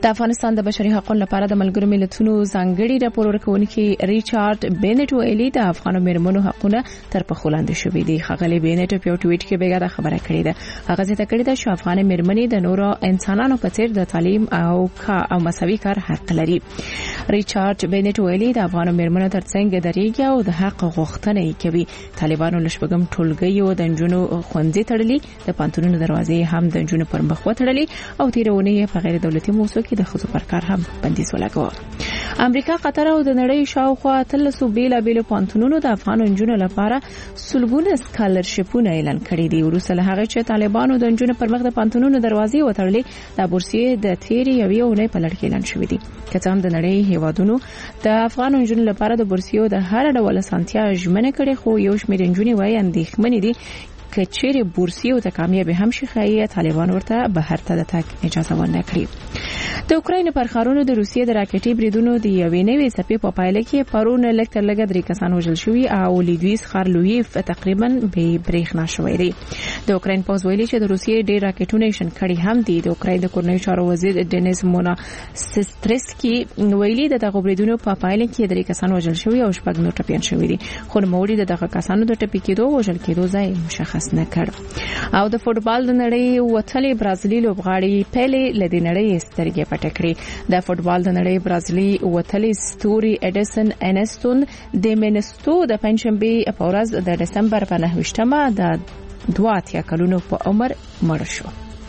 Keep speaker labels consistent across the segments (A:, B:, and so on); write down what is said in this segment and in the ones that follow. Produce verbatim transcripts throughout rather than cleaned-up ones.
A: د افغانستان د بشري حقوقو لپاره د ملګرو ملتونو ځانګړي راپور ورکونکي ریچارډ بینټ ویلي د افغان مېرمنو حقوقونه تر پخو لاندې شوي دي. ښاغلي بینټ په یو ټویټ کې بیګا خبره کړې ده. هغه ځکه کړې ده چې افغان مېرمنې د نورو انسانانو په څیر د تعلیم او او مساوي کار حق لري. ریچارډ بینټ ویلي د افغان مېرمنو ترڅنګ درېږي او د حق غوښتنه یې کوي. طالبانو لشبګم ټولګي او د نجونو خوندې تړلي، د پانتونونو دروازې هم د نجونو پر مخ وتړلې او تیرونه یې په غیر دولتي موسسو کې د خصوصي پر کار هم بندیز ولګاوه. امریکا، قطر او د نړۍ شاوخوا اتلسو بیلابیل پانتونونو د افغان نجونو لپاره سلګونه سکالرشیپونه اعلان کړي دي. وروسته له هغه چې طالبانو د نجونو پر مخ د پانتونونو دروازې وتړلې، د بورسیې د تیری یوې اونۍ په لړ کې اعلان شوی دي. که څه هم د نړۍ هیوادونو د افغان نجونو لپاره د بورسیو د هر ډول اسانتیا ژمنه کړي، خو یو شمېر نجونې وايي اندېښمنې دي که چیرې بورسیو ته کامیاب هم شي خایي طالبان ورته بهر ته د تګ اجازه ورنه کړي. د اوکراین پر ښارونو د روسیې د راکټي بریدونو د یوې نوې څپې په پایله کې پرون لږ تر لږه درې کسان وژل شوي او لیدویس ښار لویف تقریبا بې برېښنا شوی دی. د اوکراین پوځ ویلي چې د روسیې ډېر راکټونه یې شنډ کړي هم دي. د اوکراین د کورنۍ چارو وزیر ډینیس موناسټرسکي ویلي د دغه بریدونو په پایله کې درې کسان وژل شوي او شپږ نور ټپیان شوي دي، خو نوموړي د دغه کسانو د ټپي کېدو او وژل کېدو ځای مشخص نه کړ. او د فوټبال د نړۍ وتلې برازیلي لوبغاړي پیلې له دې نړۍ سترګې پټې کړې. د فوټبال د نړۍ برازیلي وتلې ستوري اډیسن انستون د مینستو د پنځشنبه په ورځ د دسمبر په نهه ویشتمه د دوه اتیا کلونو په عمر مړ شو.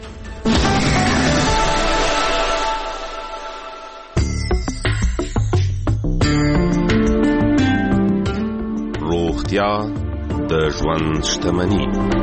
B: روغتیا د ژوند شتمني.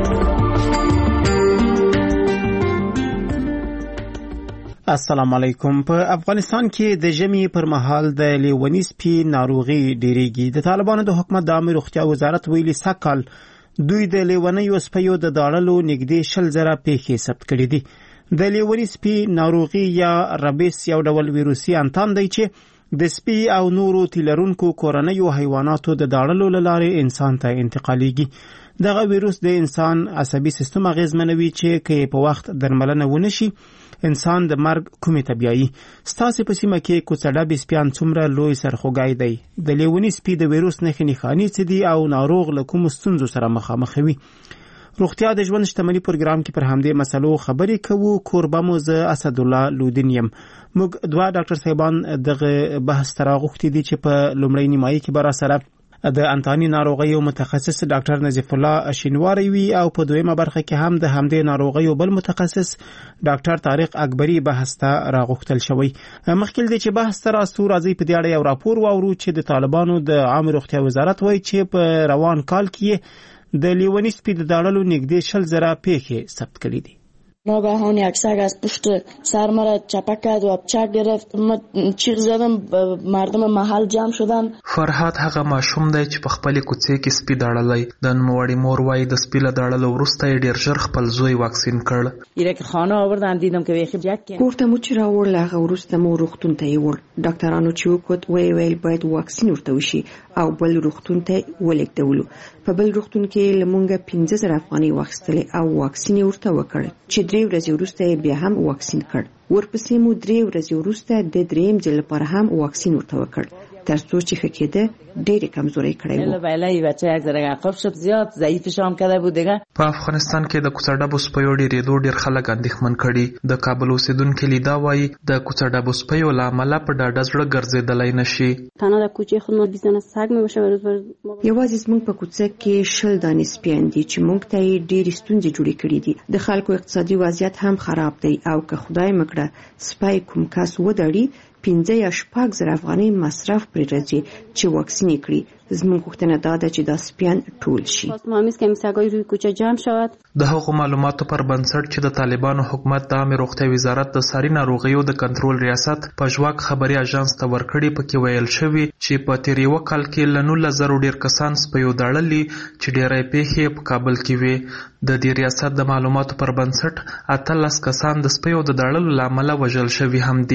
C: السلام علیکم. په افغانستان کې د ژمي پر مهال د لیونی سپي ناروغي ډیریږي. د طالبانو د حکومت د عامه روغتیا وزارت ویلي سکهال دوی د لیونیو سپیو د داړلو نږدې شل زره پیښې ثبت کړي دي. د لیونی سپي ناروغي یا ربیس یو ډول ویروسي انتان دی چې د سپي او نورو تیلرونکو کورنیو حیواناتو د داړلو لاره انسان ته انتقالیږي. دغه ویروس د انسان عصبي سیستم اغیزمنوي چې که په وخت درملنه ونشي انسان د مرګ کومې ته بیایي. ستاسې په سیمه کې کوڅډبي سپیان څومره لوی سرخوږی دی؟ د لیوني سپي د ویروس نښې نښانې څه دي او ناروغ له کومو ستونزو سره مخامخ وي؟ روغتیا د ژوند شتمني پروګرام کې پر همدې مسلو خبرې کوو. کوربه مو زه اسدالله لودین یم. موږ دوه ډاکټر صاحبان دغه بحث ته راغوښتي دي چې په لومړۍ نیمایي کې به راسره د انتاني ناروغیو متخصص ډاکټر نظیف الله شینواری وي او په دویمه برخه کې هم د همدې ناروغیو بل متخصص ډاکټر طارق اکبری بحث ته راغوښتل شوی. مخکې دې چې بحث ته راسو راځي په دې اړه یو راپور واورو چې د طالبانو د عامه روغتیا وزارت وایي چې په روان کال کې د لیونی سپي د داړلو نږدې شل زره پیښې ثبت کړي دي.
D: ناگهان یک سگ از پشت سر مرا چپک کرد و چک گرفت. من چیغ زدم، مردم محل جمع شدن.
E: فرهاد هغه ماشوم دی چې په خپل کوڅې کې سپي داړلای. د نوموړي مور وايي د سپي له داړلو وروسته یې ډیر ژر خپل زوی واکسین کړ.
D: یره که خانه آوردن دیدم که ویخی جک کن.
F: کورته مو چې راوړل هغه وروسته مو روغتون ته یې وړ. ډاکټرانو چې وکوت وی ویل باید واکسین ورته وشي او بل روغتون ته ولېږدولو. په بل روغتون کې لمونګه پنځه زره افغانۍ واخیستلې او واکسین ورته وکړ چې درې ورځې وروسته بیا هم واکسین کړ. ورپسې مو درې ورځې وروسته د دریم ځل لپاره هم واکسین ورته وکړ تر څو چې ښه کېده. ډېرې کمزورۍ کړی و.
D: بله بچه یک ذره عقب شد، زیاد ضعیفش هم کرده بود دیگه.
E: په افغانستان کې د کوڅډبو سپیو ډېرېدو ډېر خلک اندېښمن کړي. د کابل اوسېدونکي لیدا وایي د کوڅډبو سپیو له امله په ډاډه زړه ګرځېدلی نشي.
G: تنها در کوچه خود ما بیست دانه سگ میباشه و روز بر
F: یوازې زموږ په کوڅه کې شل دانې سپیان دي چې موږ ته یې ډېرې ستونزې جوړې کړي دي. د خلکو اقتصادي وضعیت هم خراب دی او که خدای مکړه سپی کوم کس ودړي پنځه یا شپږ زره افغانۍ مصرف پرې راځي چې واکسین یې کړي. زموږ غوښتنه دا ده چې دا سپیان ټول شي.
G: مامیز که سگای روی کوچه جمع شود.
E: د هغو معلوماتو پر بنسټ چې د طالبانو حکومت د عامه روغتیا وزارت د ساري ناروغیو د کنټرول ریاست په ژواک خبري اژانس ته ورکړي، پکې ویل شوی چې په تیر یو کال کې له نولس زره ډیر کسان سپیو داړلي چې ډیری پیښې په کابل کې وي. د دې ریاست د معلوماتو پر بنسټ اتلس کسان د سپیو د داړلو له امله وژل شوي هم دي.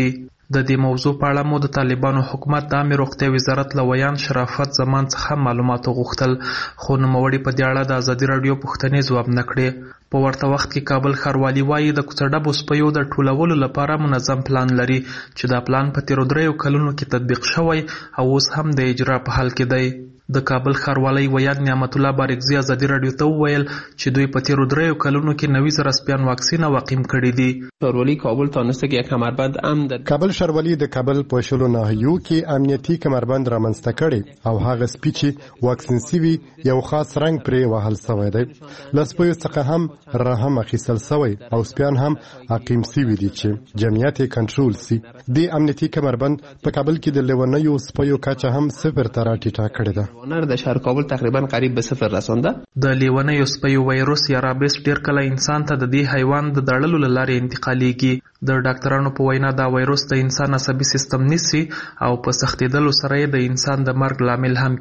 E: د دې موضوع په اړه مو د طالبانو حکومت د عامه روغتیا وزارت لویان شرافت زمان څخه معلومات غوښتل، خو نوموړي په دې اړه د ازادي راډیو پوښتنې ځواب نه کړې. په ورته وخت کې کابل ښاروالي وایي د کوڅه ډبو سپیو د ټولولو لپاره منظم پلان لري چې دا پلان په تیرو دریو کلونو کې تطبیق شوی او اوس هم د اجرا په حال کې دی. د کابل ښاروالۍ ویان نعمت الله بارکزي ازادي راډیو ته وویل چې دوی په تیرو دریو کلونو کې نوي زره سپیان واکسین او عقیم کړي دي.
H: ښاروالي کابل تانسته کې یک کمربند ام د
I: کابل ښاروالي د کابل په شلو ناحیو کې امنیتي کمربند رامنځته کړي او هغه سپي چې واکسین سوي یو خاص رنګ پرې وهل شوی دی. له سپیو څخه هم رحم اخیستل شوی او سپیان هم عقیم سوي دي چې جمعیت یې کنټرول سي. د امنیتي کمربند په کابل کې د لیونیو سپیو کچه هم صفر ته راټیټه کړې ده.
H: ونر د شهر کابل تقریبا قریب به صفر رسونده.
E: د لیونیو سپیو وایروس یا رابیس ډیر کله انسان ته د دې حیوان د دړلو لارې انتقالیږي. د ډاکټرانو په وینا دا وایروس د انسان عصبي سیستم نیسي او په سختیدلو سره د انسان د مرګ لامل هم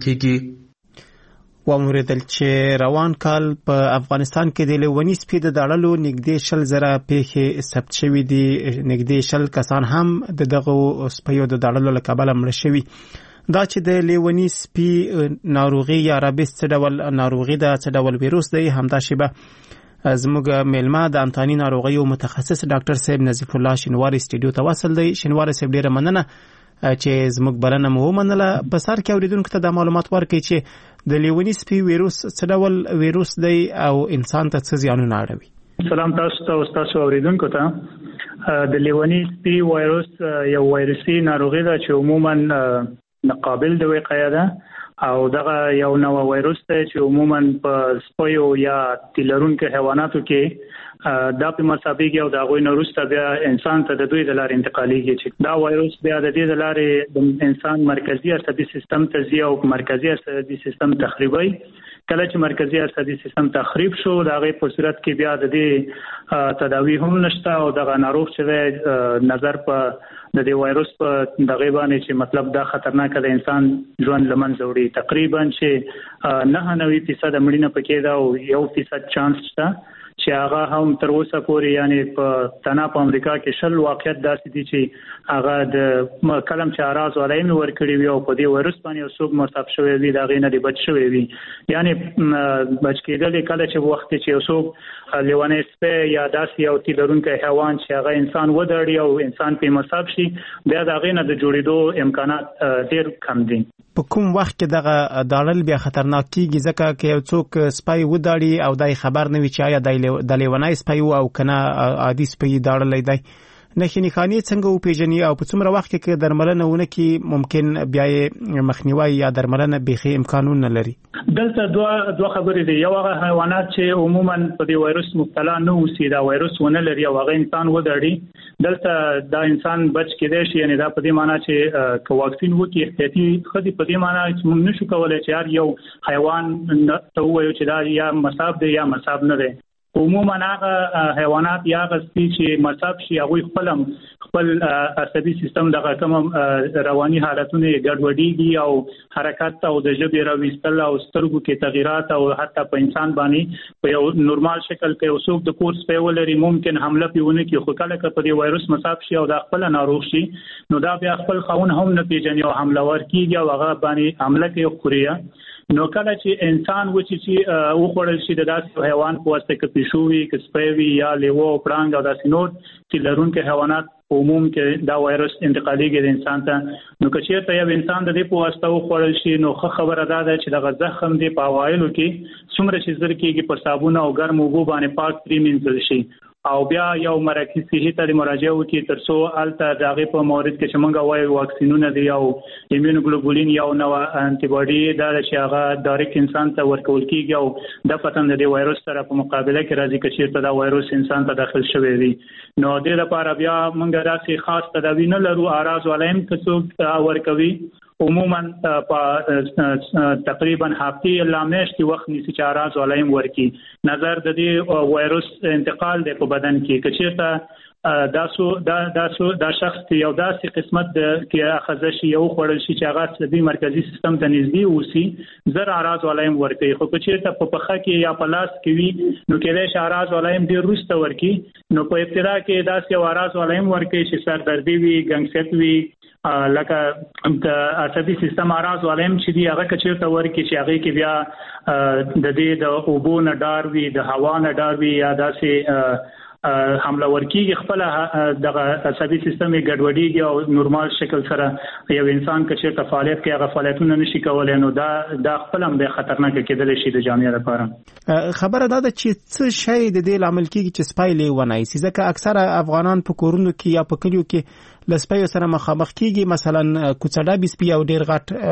E: کیږي.
C: وموریدل چې روان کال په افغانستان کې د لیونی سپي د دړلو نږدې شل زره پیښې ثبت شوې دي. نږدې شل کسان هم د دغه سپیو د دړلو له کبله مړه شوي. دا چې د لیونی سپي ناروغي یا رابیس څه ډول ناروغي ده، څه ډول ویروس دی، همدا شیبه زموږ میلمه د انتاني ناروغیو متخصص ډاکټر صاحب نظیف الله شینواری سټوډیو ته وصل دی. شینواری صاحب ډیره مننه چې زموږ بلنه مو ومنله. په سر کې اوریدونکو ته د معلومات ورکړئ چې د لیونی سپي ویروس څه ډول ویروس دی او انسان ته څه زیانونه اړوي.
J: سلام تاسو ته او تاسو اوریدونکو ته. د لیونی سپي وایروس یو وایرسي ناروغي ده چې عموما قابل د وقایه ده او دغه یو نوع وایروس دی چې عموما په سپیو یا تیلرونکو حیواناتو کې دا په مسابقه او د هغوی نه وروسته بیا انسان ته د دوی د لارې انتقالیږي چې دا وایروس بیا د دې د لارې د انسان مرکزي عصبي سیستم ته ځي او مرکزي عصبي سیستم تخریبوي. کله چې مرکزي عصبي سیستم تخریب شو د هغې په صورت کې بیا د دې تداوی هم نشته او دغه ناروغ چې نظر په د دې وایروس په دغه باندې چې مطلب دا خطرناک د انسان ژوند لمنځه وړي. تقریبا چې نه نوي فیصد مړینه پکې ده او یو فیصد چانس شته چې هغه هم تر اوسه پورې یعنی په تنها په امریکا کې شل واقعیت داسې دي چې هغه د کلم چې اراز ولایم ورکړي وي او په دې وایروس باندې یو څوک مصاب شوی وي دا غي نه دی بچ شوی وي. یعنی بچ کېدل کله چې وخت چې یو څوک لیونی سپی یا داسې یو تیلرونکی حیوان چې هغه انسان ودړي او انسان په مصاب شي بیا دا غي نه د جوړېدو امکانات ډېر کم دي.
C: په کوم وخت کې دغه داړل بیا خطرناک کیږي ځکه چې یو څوک سپی ودړي او دای خبر نه وي چې آیا د لیونی سپی او کنه عادي سپی داړلې دی، نښې نښانې څنګه وپېژني او په څومره وخت کې درملنه ونه کړي ممکن بیا یې مخنیوي یا درملنه بیخي امکانونه نه لري.
J: دلته دوه دوه خبرې دي. یو هغه حیوانات چې عموما په دې وایروس مبتلا نه اوسي دا وایروس ونه لري او هغه انسان ودړي دلته دا انسان بچ کېدای شي. یعنی دا په دې معنی چې که واکسین وکړي احتیاطي خدي په دې معنی چې موږ نشو کولای چې هر یو حیوان ته ووایو چې دا یا مصاب دی یا مصاب نه دی. عموما هغه حیوانات یا غسپی چې مصاب شي هغه خپل خپل عصبي سیستم دغه کوم رواني حالتونه ګډوډيږي او حرکت او د ژبې راويستل او سترګو کې تغیرات او حتی په انسان باندې په یو نورمال شکل کې اوسوک د کورس په ولري ممکن حمله پیونه کې خو کله کله په وایروس مصاب شي او د خپل ناروغ شي نو دا بیا خپل خون هم نه پیژني او حمله ور کیږي او هغه باندې حمله کوي خوري. نو کله چې انسان و چې او خورل شي د داسې حیوان په واسطه کې پښوی کې سپیوي یا لیوه او پړانګ او داسې نور چې لرونکو حیوانات عموم کې دا وایروس انتقالیږي د انسان ته. نو که چېرته یو انسان د دې په واسطه او خورل شي نو خبره ده چې دغه زخم دی په اوایلو کې څومره چې زر کېږي په صابون او ګرم اوبو باندې پاک پریمینځل شي او بیا یو مرکزي صحي ته مراجعه وکړي ترڅو الته دغه په مورد کې چې موږ وایو واکسینونه دی او ایمونوګلوبولین یو نو انټي باډي دا چې هغه ډایرکټ انسان ته ورکول کیږي او د پتن د وایروس سره په مقابله کې راځي چې چیرته دا وایروس انسان ته داخل شوی وي. نو د دې لپاره بیا موږ داسې خاص تداوی نه لرو. اراز ولایم کڅو ورکوي عموما په تقریبا هفته لامشتي وخت نسی چې اراز ولایم ورکی نظر د دې وایروس انتقال د په بدن کې کچېرته دا سو دا دا سو دا شخص یو داسې قسمت کې اخذ شي یو خړل شي چې هغه د مرکزی سیستم ته نږدې وسی زر اراز ولایم ورکي خو که چیرته په پخه کې یا په لاس کې وي نو کېدای شي اراز ولایم ډیر روسته ورکي نو په ابتدا کې داسې اراز ولایم ورکي چې سر دردي وي ګنګسیت وي لکه د عصبي سیستم اراز ولایم چې دی هغه کچیرته ورکي چې هغه کې بیا د دې د اوبو نه ډار وي د هوا نه ډار وي یا داسې حمله ورکیږي خپل دغه عصبي سیستم یې ګډوډیږي او نورمال شکل سره یو انسان کچې ته فعالیت کوي هغه فعالیتونه نشي کولای نو دا د خپل هم د خطرناک کېدل شي د جامعې لپاره.
C: خبره دا ده چې څه شی د دې لامل کېږي چې سپای لیونای سي ځکه اکثره افغانان په کورونو کې یا په کلیو کې لسپایو سره مخامخ کېږي مثلا کوڅډا بسپی او ډیر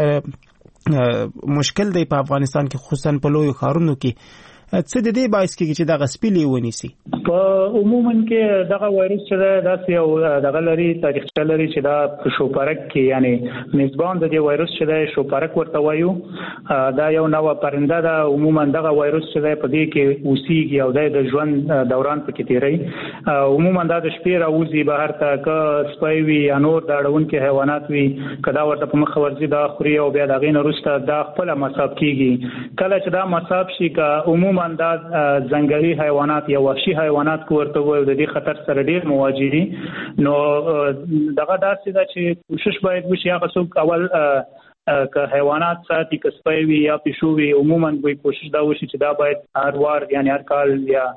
C: غټ مشکل دی په افغانستان کې خصوصا په لویو ښارونو کې څه د دې باعث کېږي چې دغه سپی لیونی سي.
J: په عموما کې دغه وایرس چې داسې یو دغه لري تاریخچه لري چې دا شوپرک کې یعنی میزبان د دې وایرس چې د شوپرک ورته وایو دا یو نوع پرنده ده عموما دغه وایرس چې په دې کې اوسېږي او د ژوند دوران پکې تیری عموما دا د شپې راوځي بهر ته که سپی وي یا نور د اړونکو حیوانات وي کدا ورته په مخ ورځي دا خوري او بیا دغه نه وروسته دا خپل مصاب کیږي کله چې دا مصاب شي که عموما دا ځنګلي حیوانات یا وحشي حیوانات کوورته وي د دې خطر سره ډیر مواجه دي نو دغه داسې ده چې کوشش باید وشي هغه څوک اول که حیوانات ساتي که سپی وي یا پیشو وي عموما به کوشش دا وشي چې دا باید هر وار یعنی هر کال یا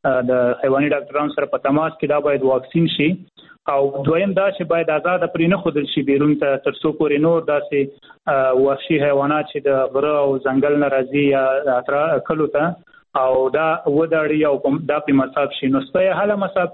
J: د حیواني ډاکټرانو سره په تماس کې دا باید واکسین شي او دویم دا چې باید آزاد پرې نه خودل شي بیرون ته تر څو پورې نور داسې وحشي حیوانات چې د غره او ځنګل نه راځي یا اطراف کلو ته او دا وداړي او دا په مصاب شي نو سپي حاله مصاب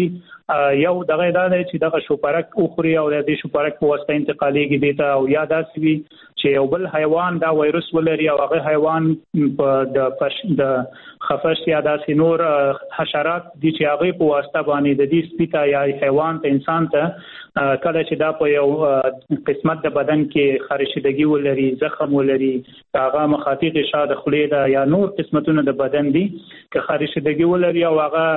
J: کیږي یو دغه دا دی چې دغه شوپرک او خوري او د دې شوپرک په واسطه انتقالېږي دیته او یا داسې وي چې یو بل حیوان دا وایرس ولري او هغه حیوان په د د خفش یا داسې نور حشرات دي چې هغه په واسطه باندې د دې سپي ته یا حیوان ته انسان ته کله چې دا په یو قسمت د بدن کې خارشدګي ولري زخم ولري هغه مخاطیق شاده خولې ده یا نور قسمتونه د بدن دي که خارشدګي ولري او هغه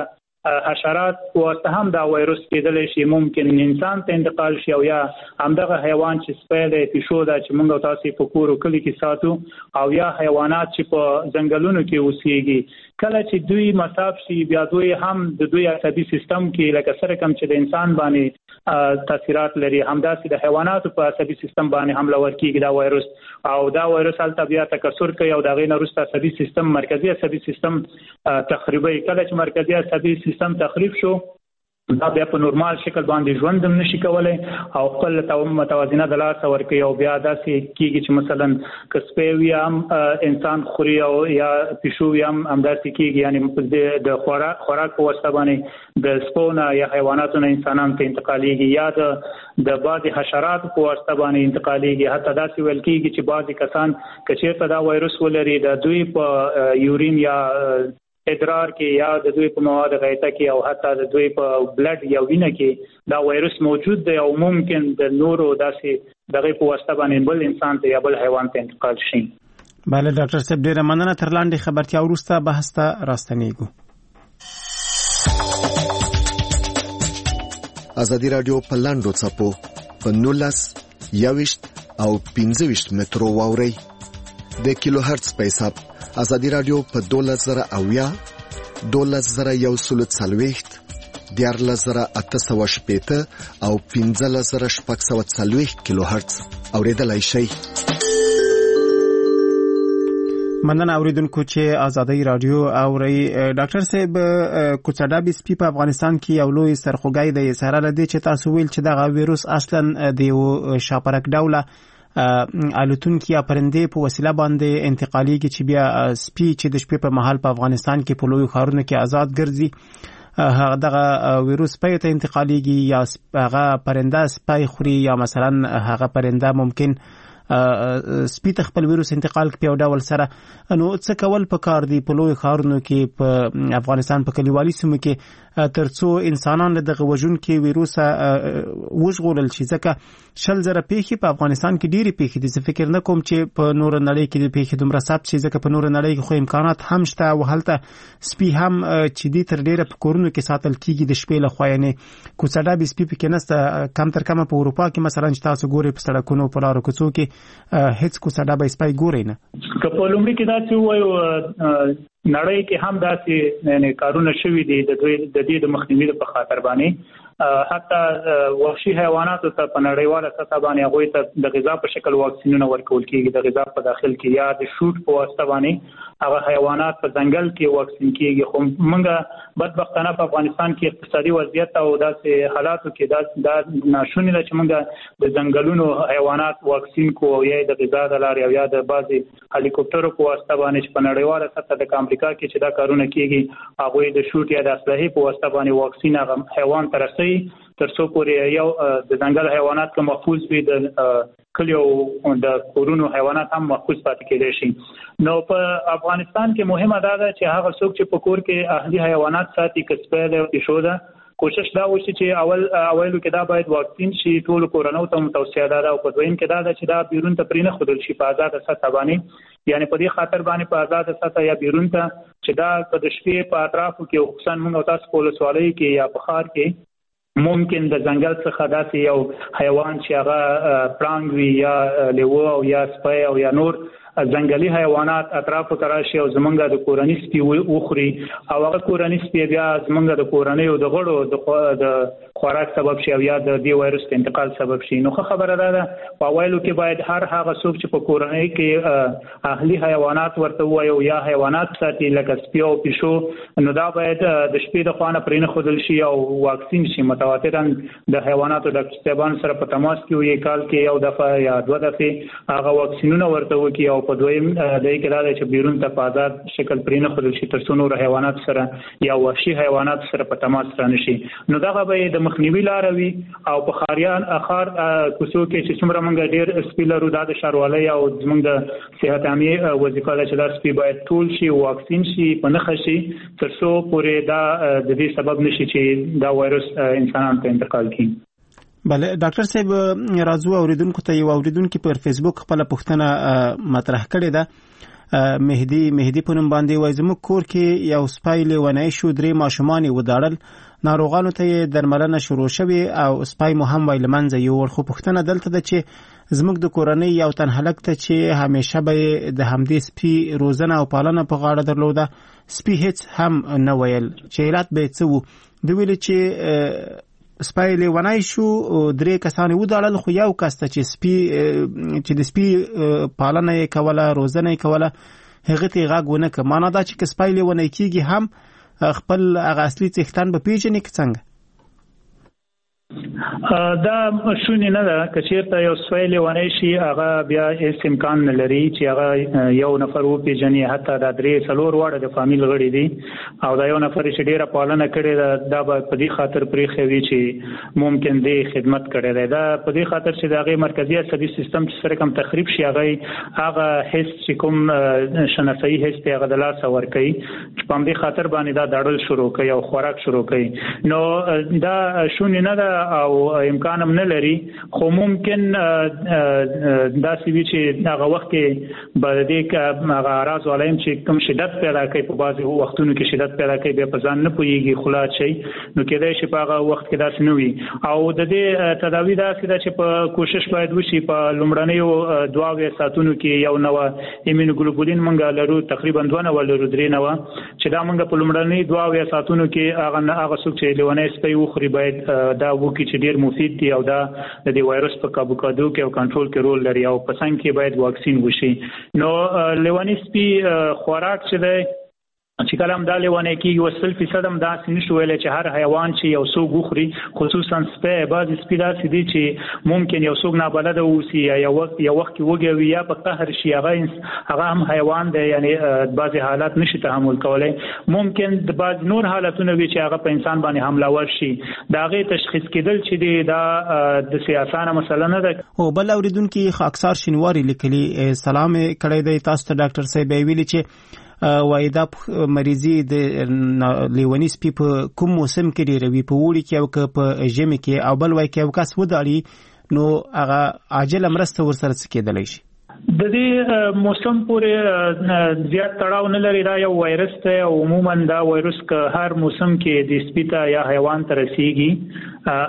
J: حشرات واسطه هم دا وایرس کېدل شي ممکن انسان ته انتقال شي او یا همدغه حیوان چې سپی دی پیشو ده چې موږ تاسو په کور او کلی کې ساتو او یا حیوانات چې په ځنګلونو کې اوسېږي کله چې دوی مصاب شي بیا دوی هم د دوی عصبي سیستم کې لکه سره کم چې د انسان باندې تاثیرات لري همداسې د حیواناتو په عصبي سیستم باندې حمله ورکېږي دا وایرس او دا وایرس هلته بیا تکثر کوي او دغه نه وروسته عصبي سیستم مرکزی عصبي سیستم تخریبي کله چې مرکزی عصبي سیستم تخریب شو دا بیا په نورمال شکل باندې ژوند هم نشي کولای او خپل متوازنه د لاس ورکوي او بیا داسې کېږي چې مثلا که سپی وي هم انسان خوري او یا پیشو وي هم همداسې کېږي یعنی د خوراک خوراک په واسطه باندې د سپونه یا حیواناتو نه انسانانو ته انتقالېږي یا د د بعضې حشراتو په واسطه باندې انتقالېږي حتی داسې ویل کېږي چې بعضې کسان که چېرته دا وایرس ولري د دوی په یورین یا ادرار کې یا د دوی په مواد غایطه کې او حتی د دوی په بلډ یا وینه کې دا وایرس موجود دی او ممکن د نورو داسې دغه په واسطه باندې بل انسان ته یا بل حیوان ته انتقال شي.
C: بله ډاکټر صاحب ډیره مننه تر لاندې خبرتیا وروسته بحث ته راستنیږو.
K: ازادي رادیو په لاندو څپو په نولس یوشت او پنځه ویشت مترو واوري د کیلو هرتز په حساب ازادي رادیو په دولس زره اویا دولس زره یو سلو څلوېښت دیارلس زره اته سوه شپېته او پنځلس زره شپږ سوه څلوېښت کیلو هرتز اورېدلای شئ.
C: مننه اوریدونکو چې ازادي رادیو اوري. ډاکټر صاحب کوڅډا بسپی په افغانستان کې یو لوی سرخوږی دی سره لدی چې تاسو ویل چې دغه ویروس اصلا د یو شاپرک ډوله الوتونکي یا پرندې په وسیله باندې انتقالېږي چې بیا سپي چې د شپې په مهال په افغانستان کې په لویو ښارونو کې آزاد ګرځي هغه دغه ویروس سپیو ته انتقالېږي یا هغه پرنده سپی خوري یا مثلا هغه پرنده ممکن سپي ته خپل ویروس انتقال کوي او ډول سره نو څه کول پکار دي په لوی ښارونو کې په افغانستان په کلیوالي سیمو کې ترڅو انسانان له دغه وژونکي ویروس وژغورل شي ځکه شل زره پیښې په افغانستان کې ډېری پیښې دي. زه فکر نه کوم چې په نور نړۍ کې د پیښې دومره ثبت شي ځکه په نور نړۍ کې خو امکانات هم شته او هلته سپي هم چې دي تر ډیره په کورونو کې ساتل کیږي د شپې لخوا یعنې کوڅه ډابې سپي پکې نشته. کم تر کمه په اروپا کې مثلا چې تاسو ګورئ په سړکونو په لارو کوڅو کې هیڅ کوڅه ډابې سپي ګورئ نه.
J: که په لومړي کې دا چې وایو نړۍ کې هم داسې کارونه شوي دي د دې د مخنیوي په خاطر باندې حتی وحشي حیواناتو ته په نړیواله سطح باندې هغوی ته د غذا په شکل واکسینونه ورکول کیږي د غذا په داخل کې یا د شوټ په واسطه باندې هغه حیوانات په ځنګل کې واکسین کیږي. خو موږ بدبختانه په افغانستان کې اقتصادي وضعیت او داسې حالاتو کې دا د ناشونی ده چې موږ د ځنګلونو حیوانات واکسین کوو یا د غذا د لارې او یا د بعضې هلیکوپټرو په واسطه باندې چې په نړیواله سطح د امریکا کې چې دا کارونه کیږي هغوی د شوټ یا د اسلحې په واسطه باندې واکسین هغه حیوان ته رسوي ترڅو پورې یو د ځنګل حیوانات که محفوظ وي د کلیو د کورونو حیوانات هم محفوظ پاتې کېدای شي. نو په افغانستان کې مهمه دا ده چې هغه څوک چې په کور کې اهلي حیوانات ساتي کسبه ده او پیشو ده کوشش دا وشي چې اول اولو کې دا باید واکسین شي ټول کورونو ته متوسعه ده او په دویم کې دا ده چې دا بیرون ته پرې نه خودل شي په آزاد سطح باندې یعنی په دې خاطر باندې په آزاد سطح یا بیرون ته چې دا په د شپې په اطرافو کې خصوصا موږ تاسو په ولسوالۍ کې یا په ښار کې ممکن د ځنګل څخه داسې یو حیوان چې هغه پړانګ وي یا لیوه او یا سپی او یا نور ځنګلي حیوانات اطرافو ته راشي او زمونږ د کورني سپي وخوري او هغه کورني سپي بیا زمونږ د کورنۍ او د غړو د خوراک سبب شي او یا د دې وایرس د انتقال سبب شي. نو خبره ده ده په اوایلو کې باید هر هغه څوک چې په کورنۍ کې اهلي حیوانات ورته وایو یا حیوانات ساتي لکه سپي او پیشو نو دا باید د شپې د خوانه پرې نه خودل شي او واکسین شي متواترا د حیواناتو د ډاکټرانو سره په تماس کې وي کال کې یو دفعه یا دوه دفعې هغه واکسینونه ورته وکي او په دویم دای کې دا چې بیرون ته په آزاد شکل پرې نه خودل شي ترڅو نور حیوانات سره یا وحشي حیوانات سره په تماس رانه شي. نو دا به د مخنیوي لار وي او په خاریان اخر کوڅو کې چې څومره موږ ډېر سپي لرو دا د ښاروالۍ او زموږ د صحت عامه وظیفه ده چې دا سپي باید ټول شي واکسین شي په نښه شي ترڅو پورې دا د دې سبب نشي چې دا وایرس انسانانو ته انتقال کړي.
C: بله ډاکټر صاحب راځو اوریدونکو ته یو اوریدونکو پر فیسبوک خپل پوښتنه مطرح کړې ده. مهدی مهدی په نوم باندې وایي زموږ کور کې یو سپی لیونی شو درې ماشومان یې وداړل ناروغانو ته درملنه شروع شوې او سپی مو هم وای لمنځه یوړ. خو پوښتنه دلته ده چې زموږ د کورنۍ یو تن هلک ته چې همیشه به د همدې سپي روزنه او پالنه په غاړه درلوده سپي هیڅ هم نه ویل چې علت به یې څه و. دوی ویل چې سپی لیونی شو درې کسان یې وداړل خو یو کس ته چې سپي چې د سپي پالنه یې کوله روزنه یې کوله هغه ته غږ ونه کړ. معنا دا چې که سپی لیونی کېږي هم خپل هغه اصلي څښتن به پیژني که څنګه؟
J: دا شونې نه ده که چېرته یو سپی لیونی شي هغه بیا هېڅ امکان نه لري چې هغه یو نفر وپېژني حتی دا درې څلور واړه د فامیل غړي دي او دا یو نفر چې ډېره پالنه کړې ده دا به په دې خاطر پرېښی وي چې ممکن دې خدمت کړی دی. دا په دې خاطر چې د هغې مرکزي عصبي سیستم چې سره کوم تخریب شي هغه هغه حس چې کوم شناسایي حس دی هغه د لاسه ورکوي چې په همدې خاطر باندې دا داړل شروع کوي او خوراک شروع کوي. نو دا شونې نه ده او امکان هم نه لري خو ممکن داسې وي چې هغه وخت کې به دې هغه اعراض والایم چې کوم شدت پیدا کوي په بعضې وختونو کې شدت پیدا کوي بیا په ځان نه پوهېږي خلا شي نو کېدای شي په هغه وخت کې داسې نه وي. او د دې تداوي داسې ده چې په کوشش باید وشي په لومړنیو دوه اویا ساعتونو کې یو نوه ایمونوګلوبولین موږ لرو تقریبا دوه نوه لرو درې نوه چې دا موږ په لومړني دوه اویا ساعتونو کې هغه هغه څوک چې لیونی سپی وخوري باید دا وکړي چې ډیر مفید دی او دا د دې وایرس په قابو کېدو کې او کنټرول کې رول لري او په څنګه کې باید واکسین وشي. نو لیونی سپي خوراک چې دی چې کلام دا لیوانه کېږي وسل فیصد هم دا نشو ویل چې هر حیوان چې یو څو غوخري خصوصا سپه بعض سپي داسې دي چې ممکن یو څوک نابلد اوسي یا یو وخت یو وخت وګوي یا په قهر شي هغه هغه هم حیوان دی یعنی بعض حالات نشي تحمل کولای ممکن د بعض نور حالتونه وي چې هغه په انسان باندې حمله ور شي دا غي تشخیص کېدل چې دی دا د سیاسانه مسله نه ده.
C: او بل اوریدونکو اکثر شینواری لیکلي سلام کړی دی تاسو ته ډاکټر صاحب ویلي چې وای دا مریضي د لیونی سپي په کوم موسم کې ډیروي په وړي کې او په ژمي کې او بل وای کې او کس وداړي نو هغه عاجل مرسته ورسره کېدلی شي.
J: د دې موسم پورې زیات تړاو نه لري دا یو وایرس ته او عموما دا وایرس که هر موسم کې د سپیتا یا حیوان ته رسیږي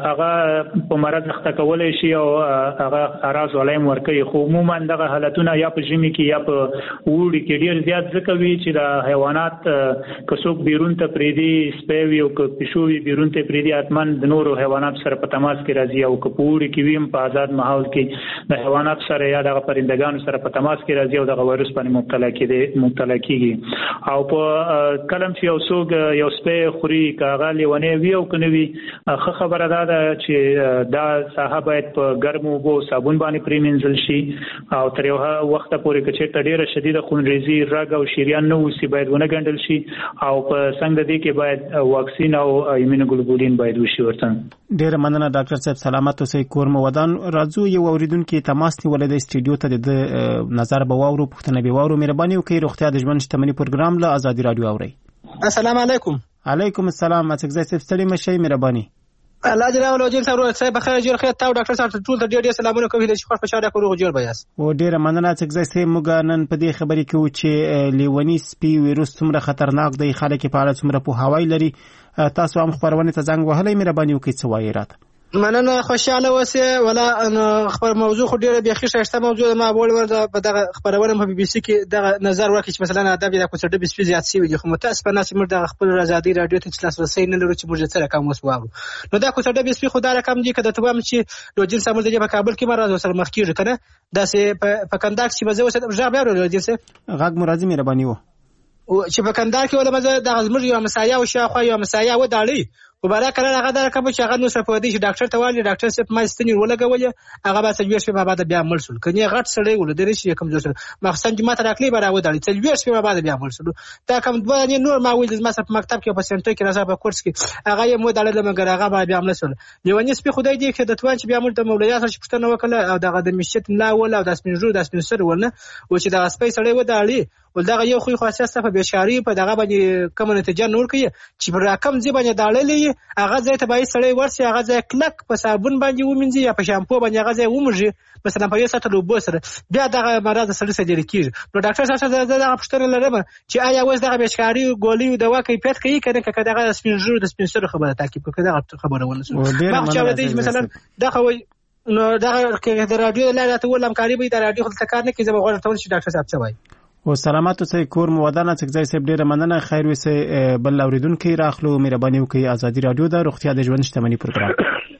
J: هغه په مرض اخته کولای شي او هغه اراز ولایم ورکوي خو عموما دغه حالتونه یا په ژمي کې یا په وړي کې ډیر زیات ځکه وي چې د حیوانات کڅوک بیرون ته پریدي سپیوي او که پښوی بیرون ته پریدي اتمن د نورو حیوانات سره په تماس کې راځي او که په وړي کې ویم په آزاد ماحول کې د حیوانات سره یا د پرندگانو سره په تماس کې راځي او د وایرس باندې مبتلا کېږي مبتلا کېږي او په کلم چې یو څوک یو سپی خوري کاغه لیونه وی او کنه وی خه خبره دا ده چې دا ساحه باید په ګرمو اوبو صابون باندې پریمنځل شي او تر یو وخت پورې چې ډیره شدیده خونریزي رګ او شریان نو وسی باید ونه ګڼل شي او په څنګه دی کې باید واکسین او ایمونوګلوبولین باید وشي ورته.
C: ډیره مننه ډاکټر صاحب سلامت اوسئ کور مو ودان راځو یو اوریدونکو تماس نیولې د استودیو ته د نظر به واورو پښتنه به واورو مهرباني وکړئ روغتیا د ژوند شتمنۍ پروګرام له ازادي رادیو اورئ.
L: السلام علیکم.
C: علیکم السلام اتګزای صاحب ستړي مشي مهرباني.
L: الله دې راولو جن صاحب صاحب بخیر جوړ خیر تاسو ډاکټر صاحب ټول ته ډېر ډېر سلامونه کوي چې خوش پښاده کوو جوړ بیاس.
C: او ډېر مننه چې ځکه چې موږ نن په دې خبرې کې و چې لیونی سپي ویروس څومره خطرناک دی خلک په اړه څومره په هوای لري تاسو هم خبرونه ته زنګ وهلې مهرباني وکړئ څه وایي راته.
L: مننه خوشاله اوسه ولا خبر موضوع خو ډیره بیا خښه شته موضوع ما بول ورته په دغه خبرونه په بي بي سي کې دغه نظر ورکړي چې مثلا ادب د کوڅه د بي سي زیات سی وي خو متاسفانه چې موږ د خپل آزادي رادیو ته لاسرسي نه لرو چې موږ سره کوم وسوارو نو دا کوڅه د بي سي خو دا رقم دي کده ته هم چې لوجین سمول دی په کابل کې مرز سره مخ کیږي کنه دا سه په کنداک چې بزو سره ژبه ورو لوجین سه
C: غږ مرادي مهرباني وو
L: چې په کنداک کې ولا مزه د غزمر یو مسایا او شاخه یو مسایا و داړي وباله کړه هغه دا کوم چې هغه نو سره په دې چې ډاکټر ته وایي ډاکټر صاحب ما ستنی ولګولې هغه به سلوي شپه بعد بیا عمل شول کني غټ سړی ول درې شي کوم ځل مخصن چې ما ته راکلی به راو داړي سلوي شپه بعد بیا عمل شول دا کوم دوه نه نور ما ویل ما په مکتب کې په سنټر کې راځه په کورس کې هغه یې مو داړل مګر هغه به بیا عمل شول لیونی سپي خدای دې کې د توان چې بیا مول ته مولیا سره پښتنه وکړه او دغه د مشت ملا ول او د اسمنجو د اسمن سر ولنه او چې د سپي سړی و داړي ولدغه یو خو خاصه په بشاری په دغه باندې کوم نتیجه نور کوي چې پر رقم ځي باندې داړلې هغه ځای ته به سړی ورسي هغه ځای کلک په صابون باندې ومنځي یا په شامپو باندې هغه ځای ومږي مثلا په یو ساعت لوبو سره بیا دغه مراد سړی سره لري کیږي نو ډاکټر صاحب دغه پښتنه لرم چې آیا وځ دغه بشاری ګولۍ او دوا کیفیت کوي کنه که دغه سپینجو د سپینسر خبره تاکي په دغه خبره ونه سو ما چې ولدي مثلا دغه نو دغه کې د رادیو لاله ته ولم کاری به د رادیو خپل کار نه کوي زما غوړ ته ول شي ډاکټر صاحب څه وایي
C: او سلامات اوسئ کور مو ودانه چې ځای سپ ډیره مننه خیر وسه بل اوریدونکو راخلو مهرباني وکړئ ازادي رادیو د روغتیا د ژوند شتمنۍ پروګرام.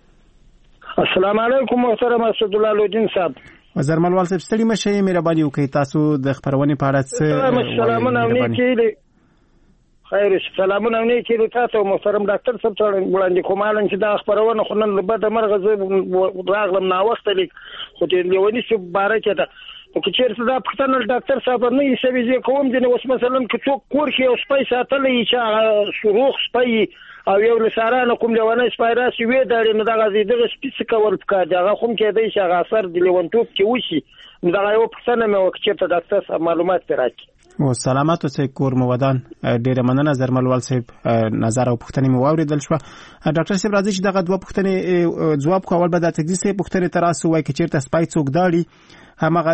M: السلام علیکم محترم اسد الله لوجین صاحب
C: زرمنوال صاحب ستړي مشه مهرباني وکړئ تاسو د خبرونه په اړه څه
M: سلامونه نیکی خیر سلامونه نیکی تاسو محترم ډاکټر صاحب ته وړاندې کوم چې دا خبرونه خو نن به د مرغه راغلم نا وخت لیک خو دې لیونی څه بارکه ده که چیرته دا پښتنه ډاکټر صاحب نه یې سوي کوم دي نو مثلا که څوک کور کې او سپي ساتلې چې شروع سپي او یو لسارانه کوم لیونه سپایرا سی وی دا نه دغه دغه سپیس کول پکا دغه کوم کې دی چې هغه اثر دی لیونټوب کې وشي دغه یو پښتنه مې وکړه ډاکټر صاحب معلومات راکړي
C: او سلامات اوسئ کور مو ودان ډیره مننه زرملوال صاحب نظر او پښتنې مو واوریدل شو ډاکټر صاحب راځي چې دغه دوه پښتنې جواب کول به د تګزي پښتنې تراسو وای کې چیرته سپای څوک داړي همغه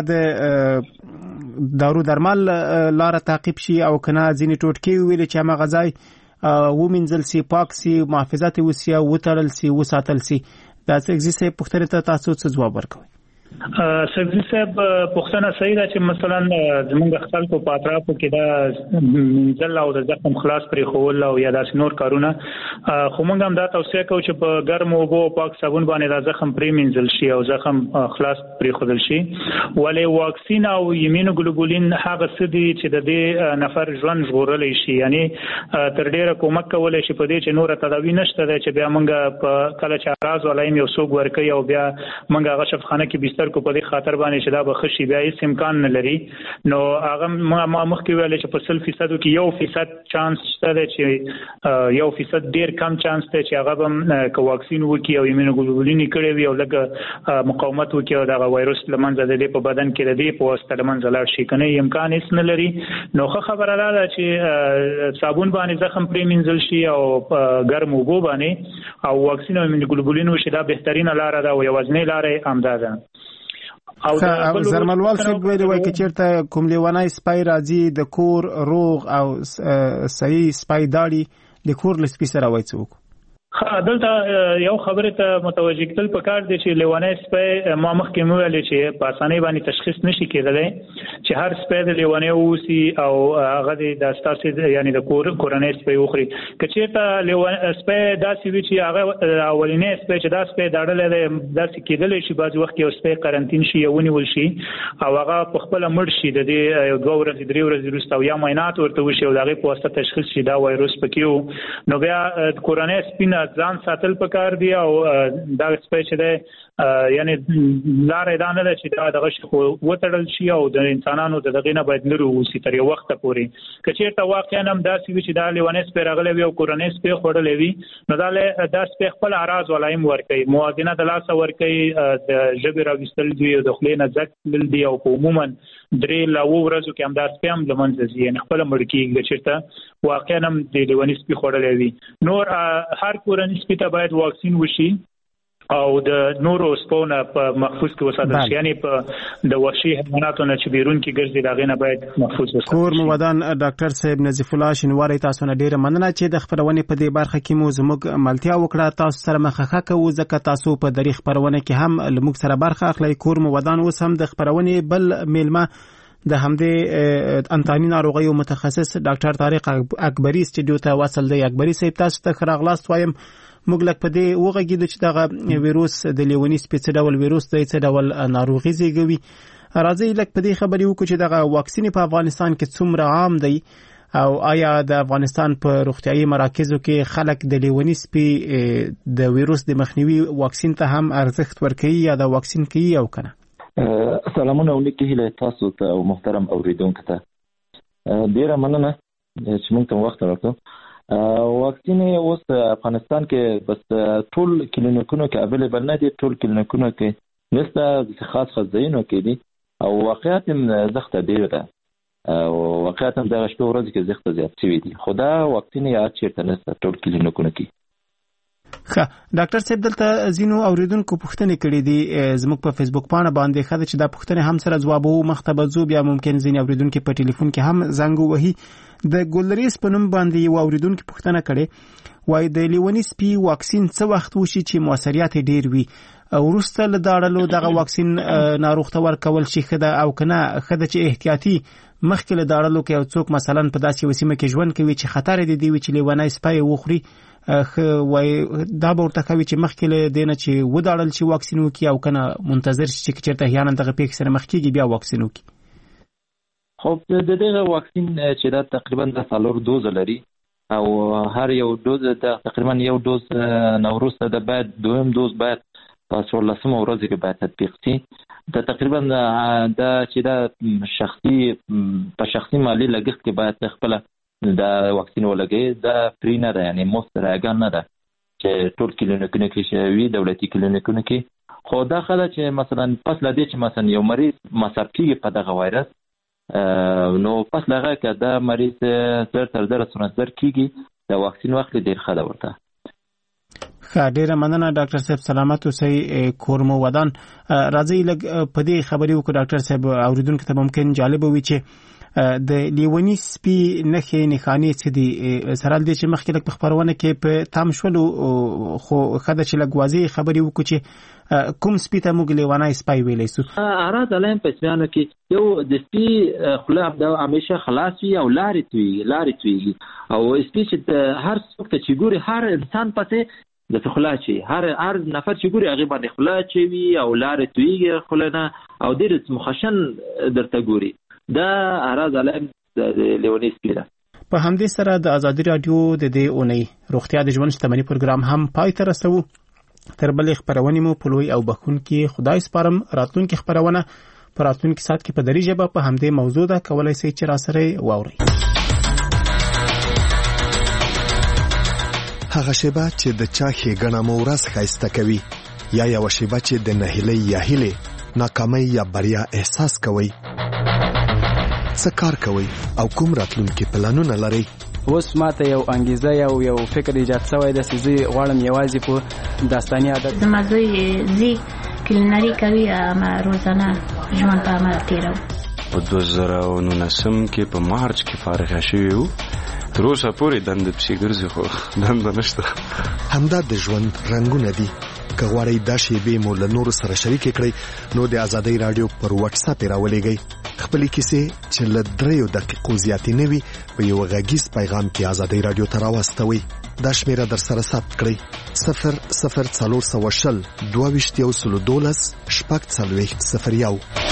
C: د دارو درمل لار تعقیب شي او کنه ځینې ټوټکي ویل چې همغه ځای ومنځل سي پاک سي محافظت وسیا وتړل سي وساتل سي دا څنګه سي پښتنه ته تاسو څه جواب ورکوي
J: سبزی صاحب پښتنه صحیح ده چې مثلا زمونږ خلکو په اطرافو کې دا منځل او د زخم خلاص پرې خول او یا داس نور کارونه خو موږ هم دا توصیه کوو چې په ګرمو اوبو پاک صابون باندې دا زخم پرې منځل شي او زخم خلاص پرې خودل شي ولې واکسین او ایمونوګلوبولین هغه څه دي چې د دې نفر ژوند ژغورلی شي یعنی تر ډیره کومک کولای شي په دې چې نور تداوی نشته چې بیا موږ په کله چې راز ولایم یو څوک ورکي او بیا موږ هغه شفخانه کې بستر کو په دې خاطر باندې چې دا به خشي بیا هیڅ امکان نه لري نو هغه ما مخکې ویل چې په سل فیصد کې یو فیصد چانس شته چې یو فیصد ډیر کم چانس ته چې هغه هم کو واکسین وکي او ایمونوګلوبولین کړي وي او لکه مقاومت وکي او دا وایروس لمنځه د دې په بدن کې د دې په واسطه لمنځه لاړ شي کنه امکان هیڅ نه لري نو خبره ده چې صابون باندې زخم پرې منځل شي او ګرم اوبو باندې او واکسین او ایمونوګلوبولین وشي دا بهترینه لار ده او یوازینی لار امدا ده
C: او زرملوال څنګه ویل وای چې چیرته کوم لیوانای سپای راځي د کور روغ او صحیح سپای داړي د کور لسپی سره وای څوک
J: ها دلته یو خبره ته متوجه کېدل پکار دي چې لیوانای سپای ما مخکې مو ویل چې په اسانۍ باندې تشخیص نشي کېدلی چې هر سپای د لیوانای اوسي او هغه د استاسي یعنی د کور کورنۍ سپای وخوري کچېته لیوانای سپای داسې وی چې هغه اولینې سپای چې داس سپای داړل داسې کېدلی شي بعض وخت یو سپای قرنټین شي یو ونیول شي او هغه په خپل مړ شي د دې دوه ورځې درې ورځې وروسته یا معاینات ورته وشي او دغه په واسطه تشخیص شي دا وایروس پکې نو بیا کورنۍ سپینه ځان ساتل پکار دی او دا سپیچ دی یعنی لارې دا نه ده چې دا دغه شي وتړل شي او د انسانانو د دغه نه باید لرو وسی تر یو وخت پورې کچېرته واقعا هم داسې وي چې دا لیوانس پر غلې وي او کورنۍ سپې خورلې وي نو دا له دا سپې خپل اراز ولایم ورکي موازنه د لاس ورکي د جبر او وستل دی او د خلینه ځکل دی او عموما درې لا ورځو کې هم دا سپې هم لمنځه زی نه خپل مړکی کچېرته واقعا هم د لیوانس سپې خورلې وي نور هر کورنۍ سپې ته باید واکسین وشي او د نورو سپونه په محفوظ کې وساتل شي یعنی په د وحشي حیواناتو نه چې بیرون کې ګرځي دا غینه باید محفوظ وساتل
C: کور مو ودان ډاکټر صاحب نظیف الله شینواری تاسو نه ډیره مننه چې د خبرونه په دې برخه کې مو زموږ ملتیا وکړه تاسو سره مخه کوو ځکه تاسو په دریخ خبرونه کې هم لموږ سره برخه اخلي کور مو ودان اوس هم د خبرونه بل میلمه د همدې انتانی ناروغیو متخصص ډاکټر طارق اکبری استډیو ته وصل دی اکبری صاحب تاسو ته خراغلاست وایم موږ لکه په دې وګړي د چې دغه ویروس د لیونی سپیڅ ډول ویروس د څه ډول ناروغي زیږوي راځي لکه په دې خبرې وکړو چې دغه واکسین په افغانستان کې څومره عام دی او آیا د افغانستان په روغتيایي مراکزو کې خلک د لیونی سپي د ویروس د مخنیوي واکسین ته هم ارزښت ورکوي یا د واکسین کوي او کنه
N: سلامونه ولیکي هله تاسو ته او محترم اوریدونکو ته ډیره مننه چې موږ ته وخت راکړو واکسین اوس افغانستان کې بس ټول کلینیکونو کې اویلیبل نه دي ټول کلینیکونو کې نسته خاص خاص ځایونو کې دي او واقعیت هم زخته ډیره ده او واقعیت هم دغه شپه ورځ کې زخته زیات شوی دي خدا واکسین یا چیرته نسته ټول کلینیکونو کې
C: ښه ډاکټر صاحب دلته زینو اوریدونکو پوښتنه کړې دي زموږ په فیسبوک باندې باندې خاطر چې دا پوښتنه هم سره جواب وو مختبه زو بیا ممکن زین اوریدونکو په ټلیفون کې هم زنګ وهي د ګلریس په نوم باندې یو اوریدونکو پوښتنه کړې وای د لیونی سپي واکسین څه وخت وشي چې موثریت ډیر وي ورسته له داړلو دغه واکسین ناروغ ته ورکول شي خده او کنه خده چې احتیاطي مخکې له داړلو کې او څوک مثلا په داسې وسیمه کې ژوند کوي چې خطر دی دی چې لیونی سپي وخوري وای دا به ورته کوي چې مخکې له دینه چې وداړل شي واکسین وکي او کنه منتظر شي چې چیرته هیانه دغه پیښ سره مخ کیږي بیا واکسین وکي
N: خب د دغه واکسین چې دا تقریبا د څلور دوز لري او هر یو دوز د تقریبا یو دوز نوروز د بعد دویم دوز بعد په څوارلسمه ورځ کې باید تطبیق شي د تقریبا د چې دا شخصي په شخصي مالی لګښت کې باید خپل د واکسین ولګي دا فری نه ده یعنی مستراګان نه ده چې ټول کلینیکونه کې شوی دولتي کلینیکونه کې خو دا خلک چې مثلا پس لدې چې مثلا یو مریض مصاب کیږي په دغه وایرس نو پس لغه کې دا مریض تر تر در سنځر کیږي د واکسین وخت ډیر خاله ورته
C: ډیره مننه ډاکټر صاحب سلامت اوسئ کورمو ودان راځي لګ په دې خبرې وکړو ډاکټر صاحب اوریدونکو ته ممکن جالب وي چې د لیونی سپي نخې نښانې څه دي سره د چې مخکې لک خبرونه کې په تام شول خو خدای چې لګوازي خبري وکړي چې کوم سپي ته موږ لیوانای سپای ویلې سو
N: اراده علم په ځانو کې یو د سپي خلاف دا همیشه خلاص وي او لارې توي لارې توي او سپي چې هر څوک ته چې ګوري هر انسان پته د خلاصي هر هر نفر چې ګوري هغه باندې خلاصي وي او لارې توي خلنه او ډېر مخشن درته ګوري دا اراده علم د لیونی سپي ده.
C: په همدې سره د ازادي رادیو د دې اونۍ روغتیا د ژوند شتمنۍ پروګرام هم پای ته رسو. تر بلې خبرونه مو په لوی او بخونکي خدای سپارم راتلونکي خبرونه پر راتلونکي سات کې په دری ژبه په همدې موضوع ده کولای شئ چې را سره واورئ.
K: هغه شیبه چې د چا ښېګڼه مو ورځ ښایسته کوي یا یوه شیبه چې د نهیلۍ یا هیلې ناکامۍ یا بریا احساس کوئ څه کار کوئ او کوم راتلونکي پلانونه لرئ.
O: اوس ماته یو انګیزه یو یو فکر ایجاد شوی د سيزي غواړم یوازې په داستاني عادت
P: زما زوی زی کلینری کوي ما روزانه ژوند په عمل تیرو.
Q: په دوه زره او نولسم کې په مارچ کې فارغ شوی وو. تر اوسه پورې دند پسې ګرځي خو دند نشته.
K: همدا د ژوند رنگونه دي. که غواړئ دا شیبې مو له نورو سره شریک کړئ نو د ازادۍ رادیو پر واتس اپ راولېږئ. خپلې کیسې چې له دریو دقیقو زیاتې نه وي په یو غږیز پیغام کې ازادۍ رادیو ته راواستوئ. دا شمیره در سره ثبت کړئ صفر صفر څلور سوه شل دوه ویشت یو سلو دولس شپږ څلوېښت صفر یو.